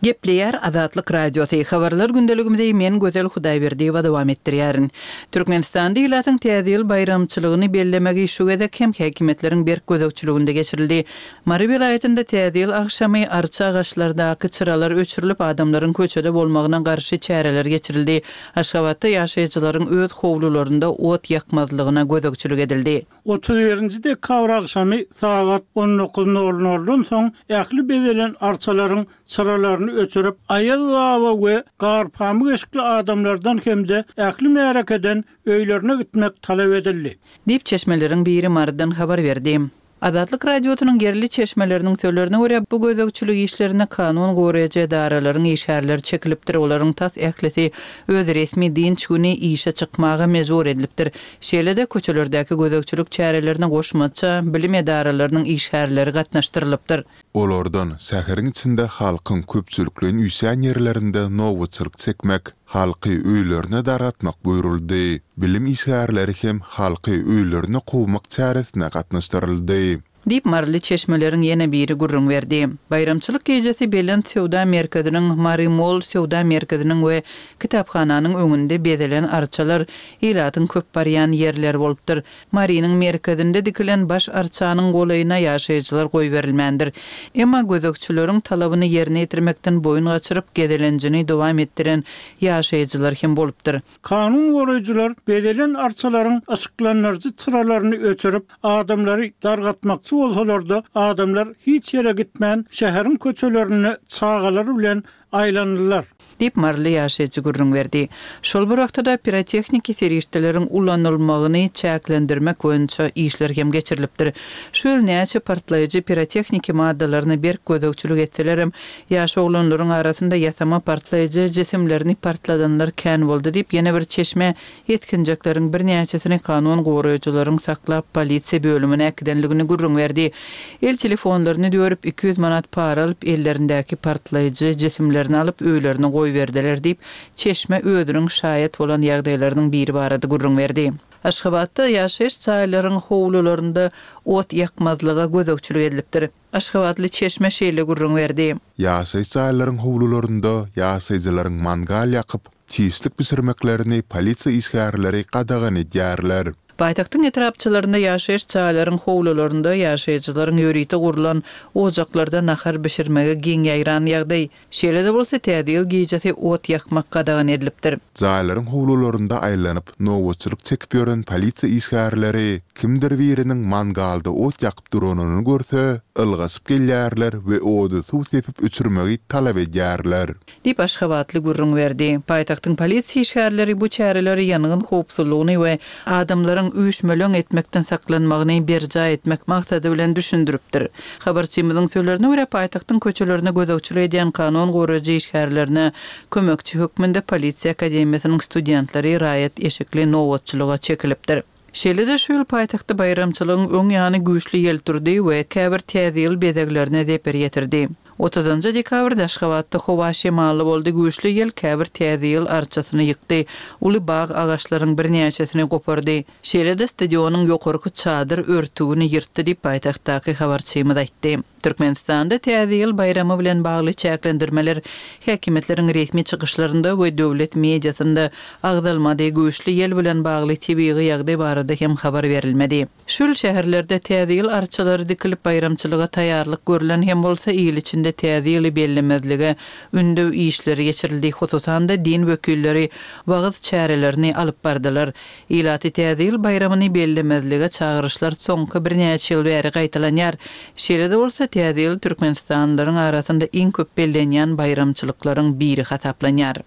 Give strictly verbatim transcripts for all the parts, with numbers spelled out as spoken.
Gepleyer Azatlyk Radiosu habarlar gündeligimizde men Gözel Hudaýberdiýewa dowam etdirýärin. Türkmenistanda ýylatyň täze ýyl bayramçylygyny bellemegi şu gezek hem häkimetleriň berk gözegçiliginde geçirildi. Mary vilayetinde täze ýyl akşamy arça agaçlardaky çıralar öçürilip adamlaryň köçede bolmagyna garşy çäreler geçirildi. Aşgabatda ýaşaýjylaryň öz howlularynda ot ýakmazlygyna gözegçilik edildi. otuz birinji dekabr akşamy saat on dokuz nol noldan soň ähli bedelen arçalaryň çıralaryny öçürüp aýal baba we garpamy eşikli adamlardan hemde ähli märekeden öýlerine gitmek talap edildi. Dip çeşmeleriň biri Mardan habar berdi. Azatlyk radiosynyň gerli çeşmeleriniň söýlerine görä bu gözegçilik işlerine kanun goraýaja daralaryň işgärleri çekilipdir. Olaryň tas ählisi öz resmi dinç güni işe çykmagy mejbur edilipdir. Şeýlede köçelerdäki gözegçilik çärelerine goşmaça bilim edaralarynyň işgärleri gatnaşdyrylypdyr. Olardan säheriň içinde halkyň köpçülikliň üýsän ýerlerinde nowatçylyk çekmek, halky öýlerine daratmak buýruldy. Bilim işgärleri hem halky öýlerine gowmak çäresine gatnaşdyryldy. Dip marly çeşmeleriň ýene biri gurrun berdi. Bayramçylyk gejesi Belen Sewda merkeziniň Marimol Sewda merkeziniň we kitapxananyň öňünde bedelen arçalar ýylatyň köp barýan ýerler bolupdyr. Mariniň merkezinde dikilen baş arçanyň golaýyna ýaşaýjylar goý berilmändir. Emma gözegçileriň talabyny ýerine ýetirmekden boyun gaçyryp gedelenjini dowam etdiren ýaşaýjylar hem bolupdyr. Kanun goraýjylar bedelen arçalaryň açyklanarjy çyralaryny öçürüp adamlary dargatmakçy bolsalarda adamlar hiç yere gitmän şäheriň köçelerini çağalar bilen aýlandylar. Dip marly ýaşaýjy gurrun berdi. Şol bir wagtda pirotexnik serişdeleriň ulanylmagyny çäklendirmek boýunça işler hem geçirilipdir. Şol näçe partlaýjy pirotexnik maddalaryny berk gözegçilik etselerem, ýaş oglanlaryň arasynda ýasama partlaýjy jisimlerini partladanlar kän boldy dip ýene bir çeşme ýetkinjekleriň bir näçesini kanun goraýjylaryň saklap polisiýa bölümine äkidenligini gurrun berdi. El telefonlaryny dörüp iki yüz manat para alyp ellerindäki partlaýjy jisimlerini alyp öýlerine goý verdiler dip çeşme ödürüň şaýat bolan ýagdaýlarynyň biri barady gurrun berdi. Aşgabatda ýaşaýyş çaýlaryň howlularynda ot ýakmazlyga gözegçilik edilipdir. Aşgabatly çeşme şeýle gurrun berdi. Ýaşaýyş çaýlaryň howlularynda ýaşaýjylaryň mangal ýakyp çiýslik pişirmeklerini polisiýa işgärleri qadagan edýärler. Paýtagtyň etrapçylarynda ýaşaýyş çaýlaryň howlularynda ýaşaýjylaryň ýörite gurulan ojaklarda nahar bişirmege giň ýaýran ýagdaý. Şeýle-de bolsa täze ýyl gejesi ot ýakmak qadagan edilipdir. Çaýlaryň howlularynda aýlanyp nowatçylyk çekip ýören polisiýa işgärleri kimdir biriniň mangalda ot ýakyp duranyny görse, ylgasyp gelýärler we odu suw sepip öçürmegi talap edýärler. Dip Aşgabatly gurrun berdi. Paýtagtyň polisiýa işgärleri bu çäreleri ýanygyň howpsuzlygyny we adamlaryň üýüşmelöň etmekden saklanmagyny berja etmek maksady bilen düşündiripdir. Habarçymyzyň söýlerine görä paýtagtyň köçelerine gözegçilik edýän kanun goraýjy işgärlerine kömekçi hökmünde polisiýa akademiýasynyň studentlary raýat eşikli nowatçylyga çekilipdir. Şeýle-de şu ýyl paýtagtda bayramçylygyň öň ýany güýçli ýelturdy we käbir täze ýyl bedeglerine zeper ýetirdi. otuzuncu dekabrda Aşgabatda howa şemaly boldy. Güýçli ýel käbir täze ýyl arçasyny ýykdy. Uly bag agaçlaryň bir näçesini gopardy. Şeýle-de stadionyň ýokarky çadyr örtügini ýyrtdy diýip paýtagtdaky habarçymyz aýtdy. Türkmenistanda täze ýyl bayramy bilen bagly çäklendirmeler häkimetleriň resmi çykyşlarynda we döwlet mediasynda agdalmady. Güýçli ýel bilen bagly tebii ýagdaý barada hem habar berilmedi. Şol şäherlerde täze ýyl arçalary dikilip bayramçylyga taýýarlyk görülen hem bolsa ýyl içinde täze ýyly bellemezlige ündöw işleri geçirildi. Hususan da din wekilleri wagt çärelerini alyp bardylar. Ýylaty täze ýyl bayramyny bellemezlige çağırışlar soňky bir näçe ýyl bäri gaýtalanýar. Şeýle-de bolsa täze ýyl Türkmenistanlylaryň arasynda iň köp bellenýän bayramçylyklaryň biri hasaplanýar.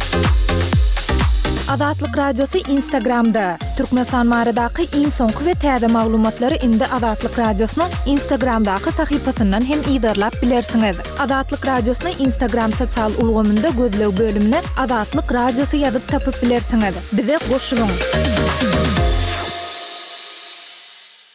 Azatlyk radiosu Instagramda. Türkmenistan maradaky iň soňky we täze maglumatlary indi Azatlyk radiosynyň Instagramdaky sahypasyndan hem ýydarlap bilersiňiz. Azatlyk radiosyny Instagram sosial ulgamynda gözlew bölümine Azatlyk radiosu ýazyp tapyp bilersiňiz. Bize goşulyň.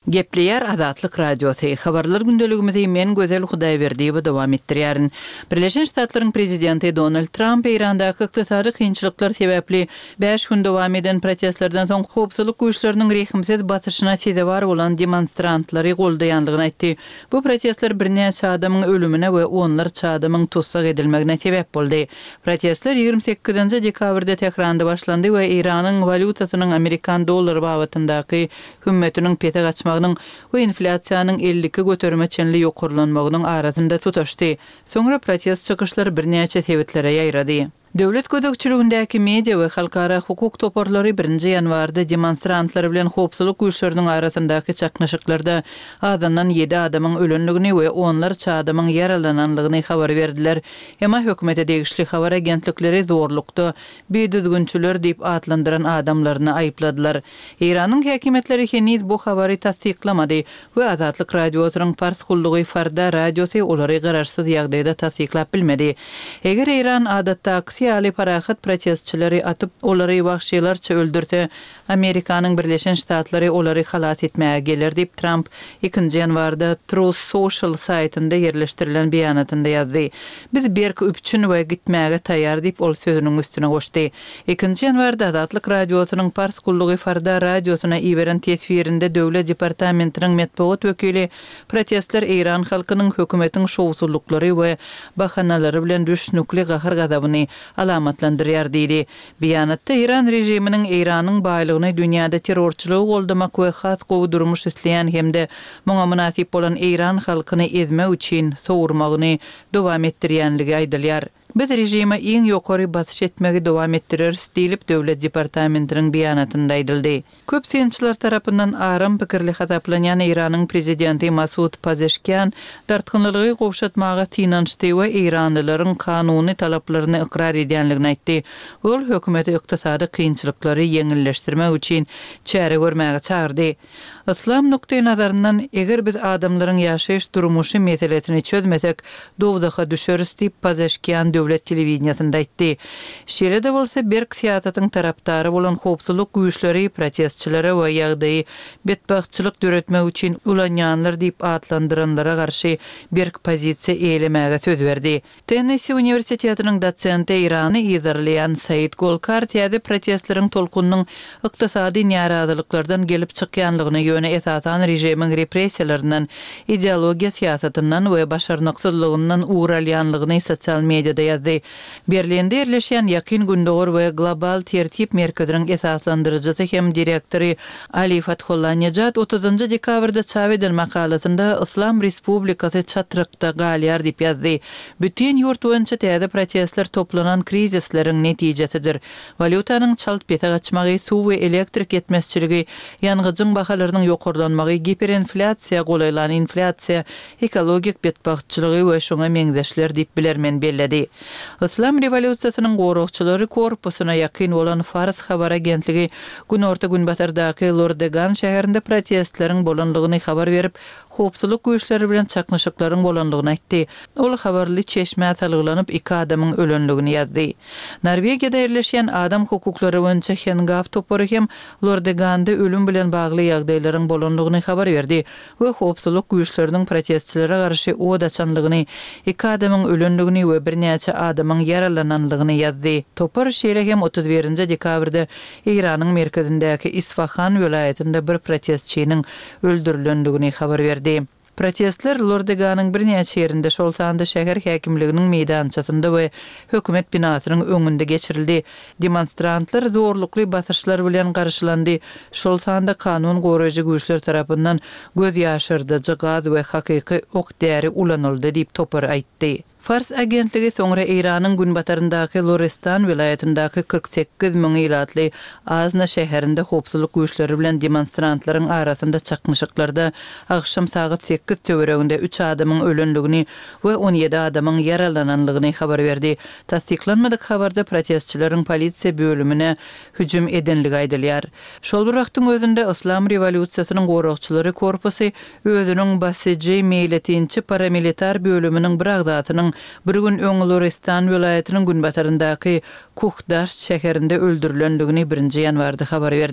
Gepleyer Azatlyk Radiosu. Habarlar gündeligimizi men Gözel Hudaýberdi we dowam etdirýärin. Birleşen Ştatlaryň prezidenti Donald Trump Irandaky ykdysady kynçylyklar sebäpli beş gün dowam eden protestlerden soň howpsuzlyk güýçleriniň rehimsiz batyşyna sebäp bolan demonstrantlary goldaýanlygyny aýtdy. Bu protestler birnäçe adamyň ölümine we onlarça adamyň tutsak edilmegine sebäp boldy. Protestler ýygrimi sekizinji dekabrda tekrarda başlandy we Iranyň valutasynyň Amerikan dollary babatyndaky hümmetiniň pete gaçmagynyň we inflasiýanyň ellikke götermeçenli ýokurlanmagynyň arasynda tutaşdy. Soňra protest çykyşlary birnäçe sebetlere ýaýrady. Döwlet gödekçiligindäki media we halkara hukuk toparlary birinji ýanwarda demonstrantlar bilen howpsuzlyk güýçleriniň arasyndaky çaknaşyklarda azandan ýedi adamyň ölenligini we onlarça adamyň yaralananlygyny habar berdiler. Emma hökümete degişli habar agentlikleri zorlukda bedüzgünçüler diýip atlandyran adamlaryny aýpladylar. Iranyň häkimetleri henüz bu habary tasdiklamady we Azatlyk Radiosynyň parskullygy Farda Radiosu olary gararsyz ýagdaýda tasdiklap bilmedi. Eger Iran adatda siyali parahat protestçileri atıp olary wagşylarça öldürse, Amerikanyň Birleşen Ştatlary olary halat etmäge gelir diýip Trump ikinji ýanwarda Truth Social saytynda ýerleşdirilen beýanatynda ýazdy. Biz berki üpçün we gitmäge taýýar diýip ol sözüniň üstüne goşdy. ikinji ýanwarda Azatlyk Radiosynyň parskullygy Farda Radiosyna iýeren tesbirinde döwlet departamentiniň medeniýet wekili protestler Iran halkynyň hökümetiň şowsuzlyklary we bahanalary bilen düşnükli gahar gazabyny alamatlandyrýar diýdi. Beýanatda Iran rejiminiň Iranyň baýlygyny dünýäde terrorçylygy goldamak we has gowy durmuş isleýän hemde muňa münasip bolan Iran halkyny ezmek üçin sowurmagyny dowam etdirýänligi aýdylýar. Biz rejime iň ýokary batyş etmegi dowam etdireriz diýilip döwlet departamentiniň beýanatynda aýdyldy. Köp synçylar tarapyndan aram pikirli hataplanýan Iranyň prezidenti Masud Pezeshkian dartgynlygy gowşatmaga tynançdy we Iranlylaryň kanuny talaplaryny ikrar edýänligini aýtdy. Ol hökümeti ykdysady kynçylyklary ýeňilleşdirmek üçin çäre görmäge çağırdy. İslam noktaý nazaryndan eger biz adamlaryň ýaşaýyş durmuşy meselesini çözmesek, dowdaha düşeriz diýip Pezeshkian döwlet telewizionyasynda aýtdy. Şeýle-de bolsa berk siýasatyň tarapdary bolan howpsuzlyk güýçleri protestçilere we ýagdaýy betbagtçylyk döretmek üçin ulanýanlar diýip atlandyranlara garşy berk pozisiýa eýlemege söz berdi. Tennessee Universitetining dosenti Irany ýazarlayan Said Golkar täze protestleriň tolkunyň ykdysady narazyklyklardan gelip çykýanlygyny ýöne esasan rejimiň repressiýalarinden, ideologiýa siýasatyndan we başarnyksyzlygyndan uğralýanlygyny sosial mediada ýazdy. Berlinde ýerleşýän Ýakyn Gündogor we Global Tertip Merkeziniň esaslandyrjysy hem direktori Ali Fathullah Nejat otuzunji dekabrda çap edilen makalasynda Islam Respublikasy çatrykda galýar diýip ýazdy. Bütün ýurt boýunça täze protestler toplanan krizisleriň netijesidir. Valutanyň çalt pete gaçmagy, suw we elektrik ýetmezçiligi, ýangyjyň bahalarynyň ýokurlanmagy, giperinflasiýa, golaylan inflasiýa, ekologik betbagtçylygy we şoňa meňzeşler diýip bilermen belledi. Islam revolýusiýasynyň gorukçylary korpusuna ýakyn bolan Fars habar agentligi gün orta gün batardaky Lordegan şäherinde protestleriň bolanlygyny habar berip, howpsuzlyk güýçleri bilen çaknaşyklaryň bolanlygyny aýtdy. Ol habarly çeşme talgylanyp iki adamyň ölenligini ýazdy. Norwegiýada ýerleşýän adam hukuklary boýunça Hengaf topory hem Lordeganda ölüm bilen bagly ýagdaýlaryň bolanlygyny habar berdi we howpsuzlyk güýçleriniň protestçilere garşy oda açanlygyny, iki adamyň ölenligini we birnäçe adamyň yaralananlygyny ýazdy. Topar şeýle hem otuz birinji dekabrda Iranyň merkezindäki Isfahan welaýetinde bir protestçiniň öldürilenligini habar berdi. Protestler Lordeganyň birnäçe ýerinde şolsanda şäher häkimliginiň meýdançasynda we hökümet binasynyň öňünde geçirildi. Demonstrantlar zorlukly basyşlar bilen garşylandy. Şolsanda kanun goraýjy güýçler tarapyndan göz ýaşyrdyjy gaz we hakyky ok däri ulanyldy diýip topar aýtdy. Fars agentligi soňra Iranyň günbataryndaky Lorestan welaýetyndaky kırk sekiz miň ýylatly Azna şäherinde howpsuzlyk güýçleri bilen demonstrantlaryň arasynda çaknaşyklarda akşam saat sekiz töwereginde üç adamyň ölenligini we on ýedi adamyň yaralananlygyny habar berdi. Tasdiklanmadyk habarda protestçileriň polisiýa bölümine hüjüm edenligi aýdylýar. Şol bir wagtyň özünde Islam revolýusiýasynyň gorukçylary korpusy özüniň basyjy meýletinçi paramilitar bölüminiň bir agzatynyň bir gün öňe Lorestan welaýetiniň günbataryndaky Kuhdaş şäherinde öldürilenligini birinji ýanwarda habar berdi.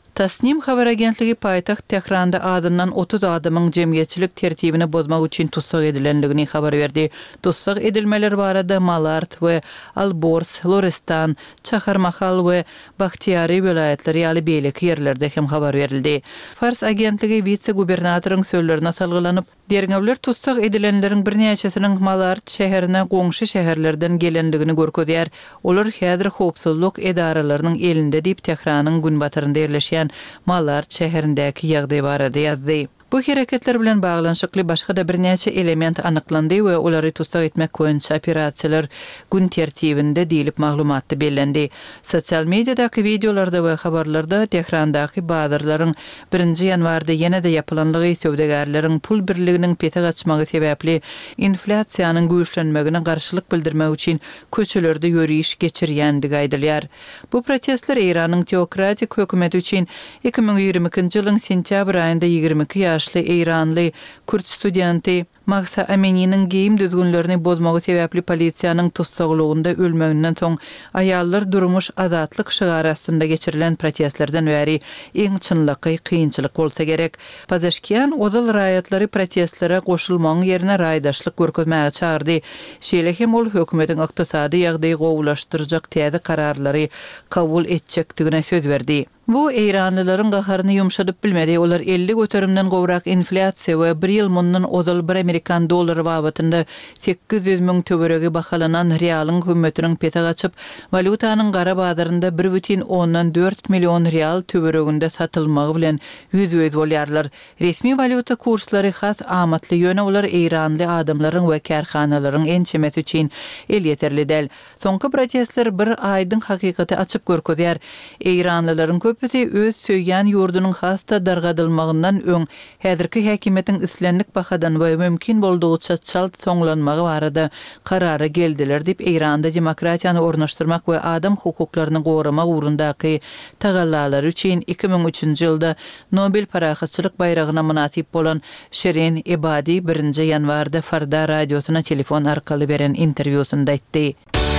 Tasnim haber agentligi paytaxt Tehranda adından otuz adamın cemiyetçilik tertibini bozmak için tutsak edilenligini haber verdi. Tutsak edilmeler barada Malart ve Albors, Lorestan, Çaharmahal ve Bahtiyari vilayetleri ýaly beýleki yerlerde hem haber verildi. Fars agentligi vice-gubernatorun sözlerine salgylanıp, derňewler tutsak edilenlerin birnäçesiniň Malart şäherine goňşy şäherlerden gelenligini görkezýär. Olar häzir howpsuzlyk edaralarynyň elinde diýip Tehranyň günbatarynda ýerleşýän Malart şäherindäki ýagdaý barada ýazdy. Bu hareketler bilen bağlanşykly başga da birnäçe element anyklandy we olary tutsak etmek boýunça operasiýalar gün tertibinde diýilip maglumatdy bellendi. Sosial mediadaky videolarda we habarlarda Tehrandaky bazarlaryň birinji ýanwarda ýene-de ýapylanlygy söwdegärleriň pul birliginiň pete gaçmagy sebäpli inflasiýanyň güýçlenmegine garşylyk bildirmek üçin köçelerde ýöriş geçirýändigi aýdylýar. Bu protestler Iranyň teokratik hökümeti üçin iki ming ýigrimiki ýylyň sentýabr aýynda ýigirme iki ýaşly Iranly Kürt studenti Mahsa Amini'nin giyim düzgünlerini bozmagy sebäpli polisiýanyň tutsagylygynda ölmeginden soň aýallar durmuş azatlyk şygarasynda geçirilen protestlerden bäri iň çynlyky kynçylyk bolsa gerek. Pazaşkiyan ozal raýatlary protestlere goşulmagyň ýerine raýdaşlyk görkezmäge çağırdy. Şeýle hem ol hökümetiň ykdysady ýagdaýy gowulaşdyrjak täze kararlary kabul etjekdigine söz berdi. Bu Iranlylaryň gaharyny ýumşadyp bilmedi. Olar elli göterimden gowrak inflasiýa we bir ýyl mundan ozal bir Amerikan dollary wagtynda sekiz ýüz miň töweregi bahalanan realyň hökümetiniň pete gaçyp, valutanyň gara bazarynda bir бүтүн ondan dört million real töwereginde satylmagy bilen ýüzüýüz bolýarlar. Resmi valuta kurslary has amatly ýöne olar Iranly adamlaryň we karhanalaryň ençemesi üçin el ýeterli däl. Soňky protestler bir aýdyň hakykaty açyp görkezýär. Iranlylaryň köpüsi öz söýýän ýurdunyň hasta dargadylmagyndan öň häzirki häkimetiň islenlik bahadan we mümkin boldugyça çalt soňlanmagy barada karara geldiler diýip Iranda demokratiýany ornaşdyrmak we adam hukuklaryny goramak ugrundaky tagallalary üçin iki ming üçünji ýylda Nobel parahatçylyk bayragyna munasip bolan Şerin Ebadi birinji ýanwarda Farda radiosuna telefon arkaly beren interwýusunda aýtdy.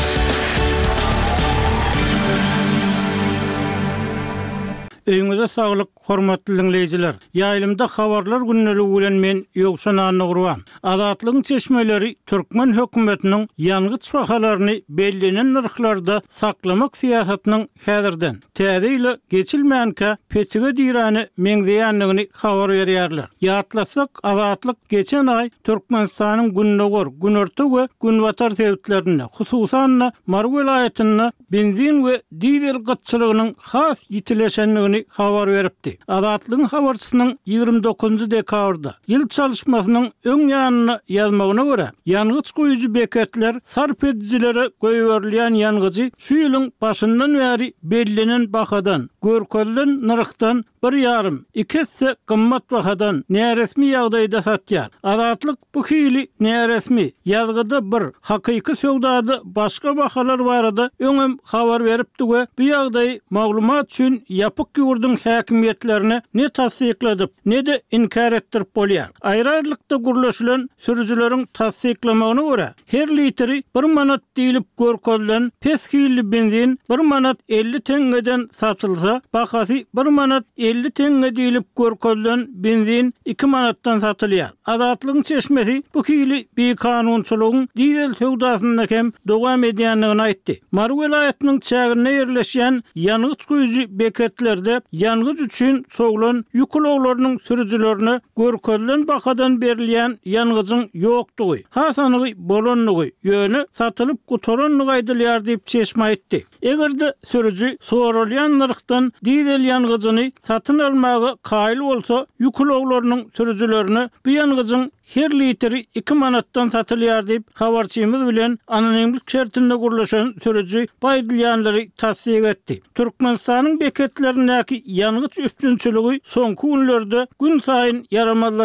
Öňüňizde saglyk, hormatly dinleýijiler. Ýaýlymda habarlar günneligi bilen men Ýogşan Anygurwan. Azatlygyň çeşmeleri Türkmen hökümetiniň ýangıç bahalaryny bellenen narhlarda saklamak siýasatynyň häzirden täze ile geçilmeýänke petige diýrany meňzeýänligini habar berýärler. Ýatlasak, azatlyk geçen ay Türkmenistanyň günnegor, günorta we günbatar sebäplerine, hususan Marw vilayatyny benzin we dizel gatçylygynyň has ýitileşenligini habar beripdi. Azatlygyň habarçysynyň ýygrimi dokuzunji dekabrda ýyl çalışmasynyň öň ýanyny ýazmagyna görä, ýangıç goýucu beketler sarp edicilere goýberilýän ýangıjy şu ýylyň başyndan bäri bellenen bahadan, görkezlen narhdan bir yarım, ikisi kımmat bahadan näresmi ýagdaýda satýar. Azatlyk bu hili näresmi ýazgyda bir hakyky söwdady başga bahalar barada öňem habar beripdi we bu ýagdaý maglumat üçin ýapyk ýurdun häkimiýetlerini ne tasdikledik, ne de inkar etdirip bolýar. Aýrarlykda gurlaşylan sürüjüleriň tasdiklamagyna görä, her litri bir manat diýilip görkezlen peskili benzin bir manat elli teňgeden satylsa, bahasy bir manat elli teňge diýilip görkezlen benzin iki manatdan satylýar. Azatlygyň çeşmesi bu hili bir kanunçylygyň dizel söwdasynda hem dowam edýänligini aýtdy. Marw vilayatynyň çägine ýerleşýän ýangıç goýucu beketlerde ýangıç üçin soglan ýükloglarynyň sürüjilerini görkezlen bahadan berilýän ýangıjyň ýokdugy, hasanygy bolanlygy ýöne satylyp gutoranlygy aýdylýar diýip çeşme aýtdy. Egerde sürüji sorulýan narhdan dizel ýangıjyny satyn almagy kaýyl bolsa, ýükloglarynyň sürüjilerini bu ýangıjyň her litri iki manatdan satylýar diýip habarçymyz bilen anonimlik şertinde gurlaşan sürüji baýdylýanlary tasdik etdi. Türkmenistanyň beketlerindäki ýangıç üstünçüligi soňky günlerde gün saýyn yaramazlaşýar.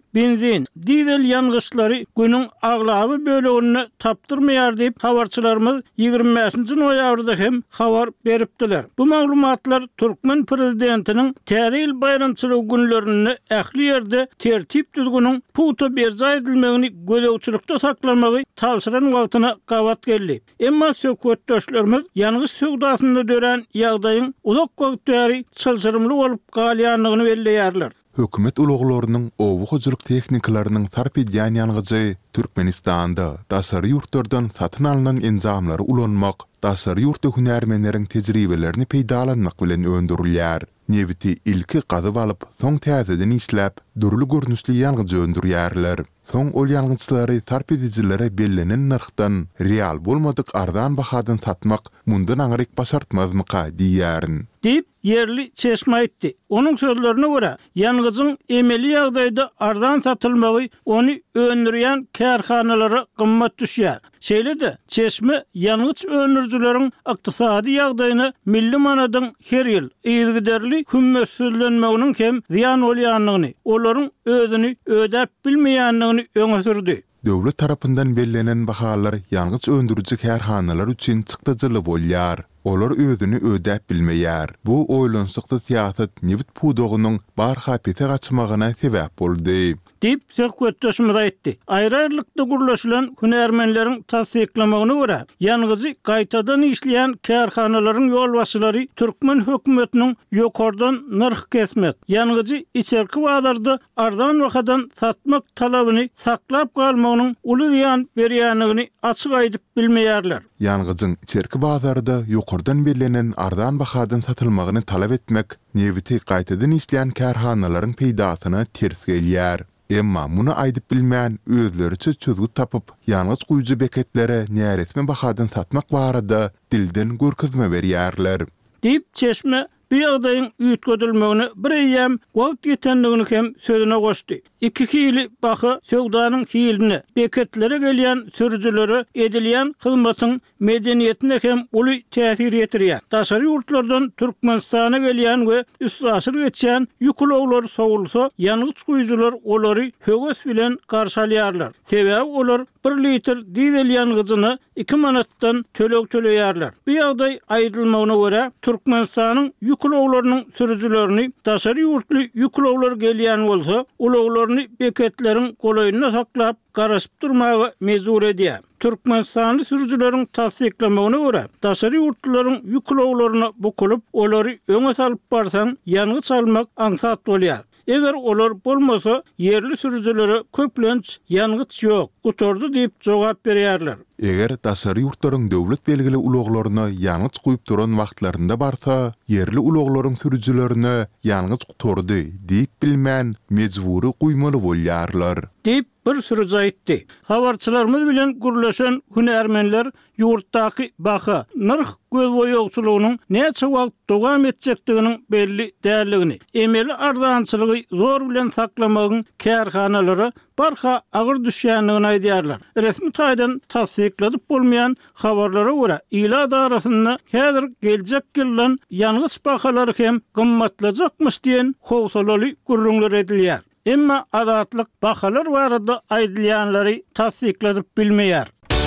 benzin, dizel yanğıçlary günüň aglaby bölegini tapdyrmaýar diýip habarçylarymyz ýygrimi beşinji noýabrda hem habar beripdiler. Bu maglumatlar Türkmen prezidentiniň täze ýyl bayramçylygy günlerini ähli ýerde tertip düzgünüň puta berja edilmegini gölegçilikde saklanmagy tawsyran wagtyna gawat geldi. Emma söhbetdeşlerimiz yanğyç söwdasynda dören ýagdaýyň uzak wagt bäri çylşyrymly bolup galýanlygyny belleýärler. Hökümet uluglarynyň owu hojuluk tehnikalarynyň tarp edýän ýalgyjy Türkmenistanda daşary ýurtlardan satyn alynan enzamlary ulanmak, daşary ýurtda hünärmenleriň tejribelerini peýdalanmak bilen öndürilýär. Neviti ilki gazyp alyp, soň täzeden isläp, dürli görnüşli ýalgyjy öndürýärler. Soň ol ýalgyçlary tarp edijilere bellenen narhdan real bolmadyk ardan bahadan satmak mundan aňryk başartmazmyka diýärin. Dip yerli çeşme aýtdy. Onuň sözlerine görä, ýalgyjyň emeli ýagdaýda ardan satylmagy ony öndürýän kärhanalary gymmat düşýär. Şeýle-de çeşme ýalgyç öndürjüleriň ykdysady ýagdaýyny milli manadan her ýyl ýygyderli hümmetlenmeginiň hem ziýan bolýanlygyny, olaryň özüni ödäp bilmeýänligini öňe sürdi. Döwlet tarapyndan bellenen bahalar ýalgyç öndürjü kärhanalar üçin çykdyjyly bolýar. Olar özüni ödäp bilmeýär. Bu oýlansykda siýasat Nevit Pudogynyň barha pete gaçmagyna sebäp boldy. Dip söhbetdeşimiz aýtdy. Aýrarlykda gurlaşylan hünärmenleriň tasdiklamagyna görä, ýalgyjy gaýtadan işleýän kärhanalaryň ýolbaşçylary Türkmen hökümetiniň ýokardan narh kesmek, ýalgyjy içerki bazarda ardan wakadan satmak talabyny saklap galmagynyň uly ýan berýänligini açyk aýdyp bilmeýärler. Ýalgyjyň içerki bazarda ýokardan bellenen ardan bahadan satylmagyny talap etmek, neviti gaýtadan işleýän kärhanalaryň peýdasyna ters gelýär. Emma muny aýdyp bilmän özleriçe çözgüt tapyp, ýalgyç guýjy beketlere näretme bahadan satmak barada dilden görkezme berýärler. Dip çeşme bu ýagdaýyň üýtgedilmegini bir eýem wagt ýetenligini hem sözüne goşdy. İki hili baha söwdanyň hiline, beketlere gelýän sürüjülere edilýän hyzmatyň medeniýetine hem uly täsir ýetirýär. Daşary ýurtlardan Türkmenistana gelýän we üç asyr geçýän ýükloglar sowulsa, ýalgyç guýjylar olary höwes bilen garşalýarlar. Sebäbi olar bir litr dizel ýalgyjyny iki manatdan tölek töleýärler. Bu ýagdaý aýdylmagyna görä Türkmenistanyň ýükloglarynyň sürüjülerini daşary ýurtly ýükloglar gelýän bolsa, ulaglaryny beketleriň golaýyna saklap garaşyp durmagy mezur edýär. Türkmenistanly sürüjüleriň tasdiklamagyna görä, daşary ýurtlaryň ýükloglaryna bukulup, olary öňe salyp barsaň, ýalgyç almak aňsat bolýar. Eger olar bolmasa, yerli sürüjülere köplenç ýalgyç ýok, gutordy diýip jogap berýärler. Eger daşary ýurtlaryň döwlet belgili ulaglaryna ýalgyç guýup duran wagtlarynda barsa, yerli ulaglaryň sürüjülerine ýalgyç gutordy diýip bilmän mejbury guýmaly bolýarlar. Diýip bir sürüj aýtdy. Habarçylarymyz bilen gurlaşan hünärmenler ýurtdaky baha, narh gözboýagçylygynyň näçe wagt dowam etjekdiginiň belli dälligini, emeli ardançylygy zor bilen saklamagyň kärhanalary barha agyr düşýänligini aýdýarlar. Resmi taýdan tasdikladyp bolmaýan habarlara görä, ila darasynda häzir geljek ýyldan ýalgyç bahalary hem gymmatlajakmyş diýen howsalaly gurrunlar edilýär. Emma adatlyk bahalar barada aýdylýanlary tasdikladyp bilmeýär.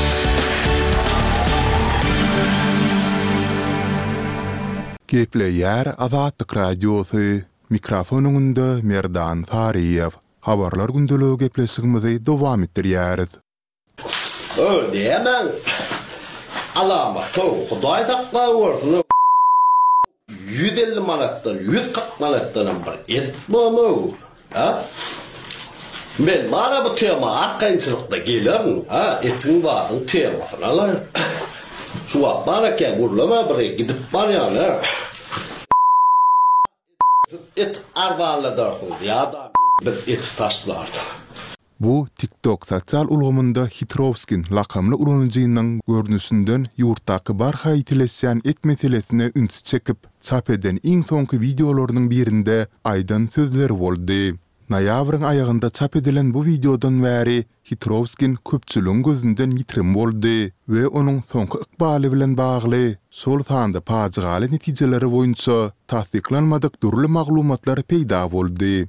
Gepleýär Azatlyk radiosu, mikrofonunda Merdan Fariýew. Habarlar gündeligi gepleşigimizi dowam etdirýäris. Öldämen. Alama tow, Hudaý taklap bolsun. yüz elli manatdan, yüz kırk manatdan bir et bolmagy. Ha? Men bana bu tema arkaýynçylykda gelerim. Ha, etin bagyň temasyn ala. Şu wagt baraka gurlama bir gidip barýan. Et arwaladarsın ýa-da bir et taşlardy. Bu TikTok sosial ulgamynda Hitrovskin lakamly ulanjynyň görnüşinden ýurtdaky barha ýetileşýän et meselesine üns çekip çap eden iň soňky videolarynyň birinde aýdan sözleri boldy. Noýabryň aýagynda çap edilen bu videodan bäri Hitrovskin köpçüligiň gözünden ýitirim boldy we onuň soňky ykbaly bilen bagly şol sanda paýjaly netijeleri boýunça tasdiklanmadyk durly maglumatlar peýda boldy.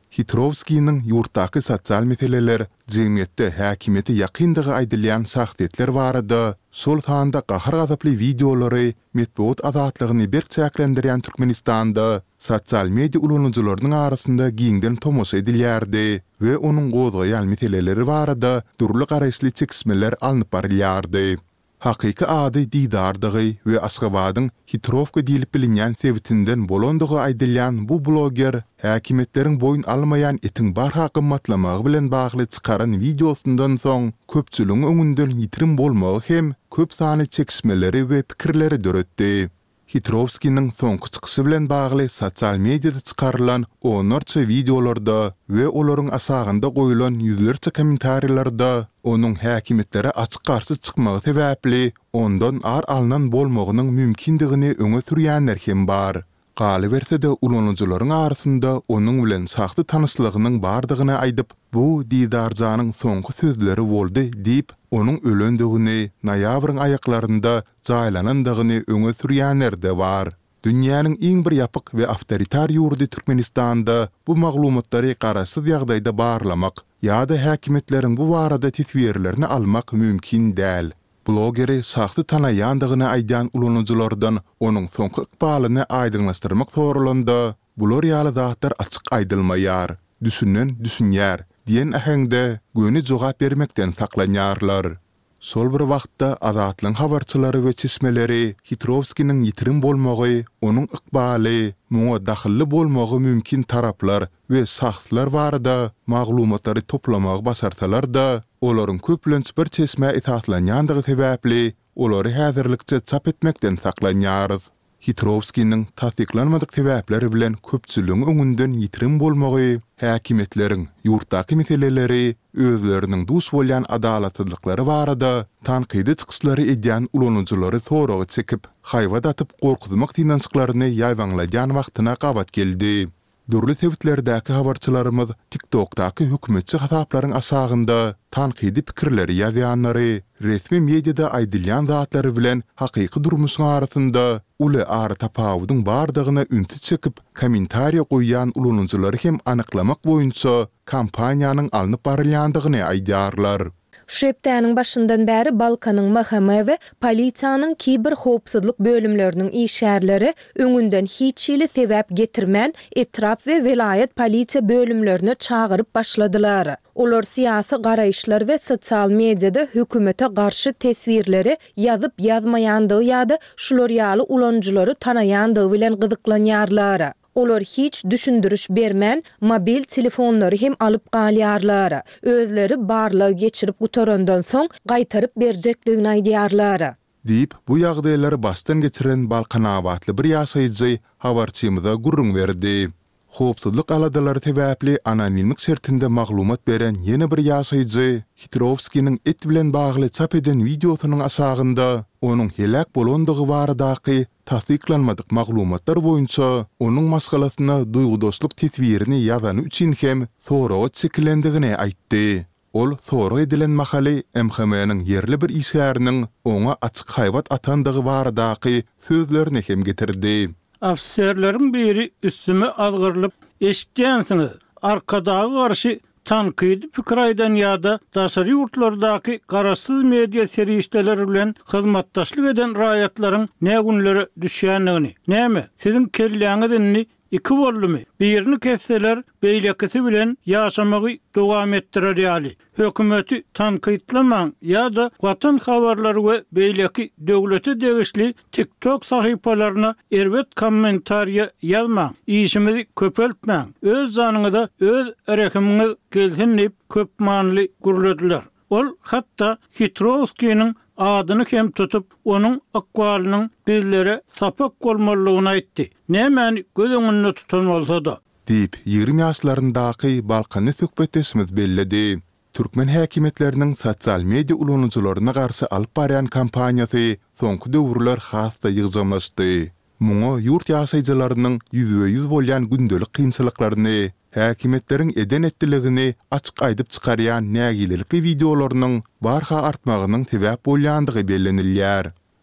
Hitrovski'nin yurtdaki sotsial meseleler, cemiyette hakimiyeti yakındığı aydılyan sahtiyetler vardı. Sol tanda qahar gazaplı videoları metbuat azatlığını bir çäklendirýän Türkmenistanda sotsial media ulanyjylarynyň arasynda giňden tomos edilýärdi we onuň gozgaýan meseleleri barada durly garaşly çekişmeler alınıp barylýardy. Hakyky ady Didardygy we Aşgabatyň Hitrovka diýilip bilinýän sebitinden bolandygy aýdylýan bu bloger häkimetleriň boyun almaýan etiň barha gymmatlamagy bilen bagly çykaran videosundan soň köpçüligiň öňünden ýitirim bolmagy hem köp sany çekişmeleri we pikirleri döretdi. Hitrovski'nin soňky çykyşy bilen bagly sosial mediada çykarylan onlarça videolarda we olaryň asagynda goýulan ýüzlerçe kommentariýlarda onuň häkimetlere açyk garşy çykmagy sebäpli ondan ar alynan bolmagynyň mümkindigini öňe sürýänler hem bar. Galy berse de ulanyjylaryň arasynda onuň bilen saxty tanyslygynyň bardygyny aýdyp, bu Didarjanyň soňky sözleri boldy diýip, onuň ölendigini, noýabryň aýaklarynda jaýlanandygyny öňe sürýänler de bar. Dünýäniň iň bir ýapyk we awtoritar ýurdy Türkmenistanda bu maglumatlary garaşsyz ýagdaýda barlamak ýa-da häkimetleriň bu barada tesbirlerini almak mümkin däl. Blogeri saxty tanaýandygyny aýdan ulanyjylardan onuň soňky ykbalyny aýdynlaşdyrmak sorulanda bular ýaly zatlar açyk aýdylmaýar, düşünen düşünýär diýen ähengde göni jogap bermekden saklanýarlar. Sol bir wagtda azatlyň habarçylary we çeşmeleri Hitrovski'nin ýitirim bolmagy, onuň ykbaly, muňa dahilli bolmagy mümkin taraplar we saxtlar barada maglumatlary toplamagy basarsalar da, olaryň köplenç bir çeşme etatlanýandygy sebäpli olary häzirlikçe çap etmekden saklanýar. Hitrovski'nin tasdiklanmadyk sebäpleri bilen köpçüligiň öňünden ýitirim bolmagy, häkimetleriň ýurtdaky meseleleri, özleriniň dus bolýan adalatsyzlyklary barada tanqidi çykyşlary edýän ulanyjylary soragy çekip, haýwat atyp gorkuzmak tinançyklaryny ýaýwanlaýan wagtyna gabat geldi. Durly sebitlerdäki habarçylarymyz TikTok'daky hökümetçi hasaplaryň asagynda tanqidi pikirleri ýazýanlary, resmi mediada aýdylýan zatlary bilen hakyky durmuşyň arasynda uly ara tapawudyň bardygyna ünti çekip kommentariýa goýýan ulanyjylary hem anyklamak boýunça kampaniýanyň alınıp barylýandygyny aýdýarlar. Şeptäniň başyndan bäri Balkanyň mahkama we polisiýanyň kiber howpsuzlyk bölümleriniň işgärleri öňünden hiç ýyly sebäp getirmän etrap we vilayet polisiýa bölümlerine çagyryp başladylar. Olar siýasy garaýşlar we sosial mediada hökümete garşy tesbirleri ýazyp ýazmaýandygy ýa-da şular ýaly ulanyjylary tanaýandygy bilen gyzyklanýarlar. Olar hiç düşündürüş bermän mobil telefonlary hem alyp galýarlar. Özleri barlygy geçirip gutarandan soň gaýtaryp berjekdigini aýdýarlar. Diýip bu ýagdaýlary başdan geçiren Balkan awatly bir ýaşaýjy habarçymyza gurrun berdi. Howpsuzlyk aladalary sebäpli anonimlik şertinde maglumat beren ýene bir ýaşaýjy Hitrovski'nin et bilen bagly çap eden videosynyň asagynda onuň helak bolandygy baradaky tasdiklanmadyk maglumatlar boýunça onuň maskalasyna duýgudoslyk tesbirini ýazany üçin hem soragy çekilendigini aýtdy. Ol soragy edilen mahaly M H M-niň yerli bir işgäriniň oňa açyk haýwat atandygy baradaky sözlerini hem getirdi. Afserleriň biri üstüme algyrylyp, eşitdiňsiňiz, arkadagy garşy tanqidi pikir aýdan ýa-da daşary ýurtlardaky garaşsyz media serişdeleri bilen hyzmatdaşlyk eden raýatlaryň nägünlere düşýändigini, näme siziň kelläňizni iki bollumy, birini kesseler beýlekisi bilen ýaşamagy dowam etdirer ýaly. Hökümeti tanqidlamaň ýa-da watan habarlary we beýleki döwlete degişli TikTok sahypalaryna erbet kommentariýa ýazmaň, işimizi köpeltmäň, öz zanyňyza öz erekimiňiz gelsin diýip köp manly guruladylar. Ol hatda Hitrovski'nin adyny hem tutup onuň akwalynyň bizlere sapak bolmalygyny aýtdy. Nämäni göz öňünde tutan bolsa da diýip ýigrim ýaşlaryndaky Balkany söhbetesimiz belledi. Türkmen häkimetleriniň sosial media ulanyjylaryna garşy alyp barýan kampaniýasy soňky döwürler hasda ýygyjamlaşdy. Muňa ýurt ýaşaýjylarynyň ýüzbe ýüz bolýan gündelik kynçylyklaryny, häkimetleriň eden etdiligini açyk aýdyp çykarýan nägilelikli videolarynyň barha artmagynyň sebäp bolýandygy bellenilýär.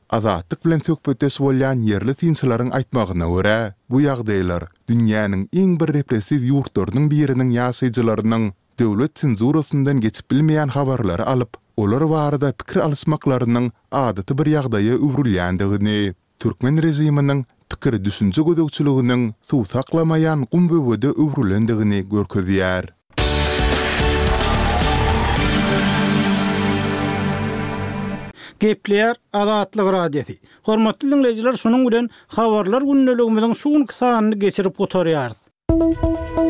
Azatlyk bilen söhbetdes bolýan yerli tinçilaryň aýtmagyna görä, bu ýagdaýlar dünýäniň iň bir repressiw ýurtlarynyň biriniň ýaşaýjylarynyň döwlet senzurasyndan geçip bilmeýän habarlary alyp, olar barada pikir alysmaklarynyň adaty bir ýagdaýa öwrülýändigini, Türkmen rejiminiň pikir düşünje gödekçiliginiň suw saklamaýan gumböwede öwrülendigini görkezýär. Gepler Azatlyk radiosi. Hormatly dinleyijiler, şunuň bilen habarlar günneligimiziň şu sanyny geçirip gotarýarys.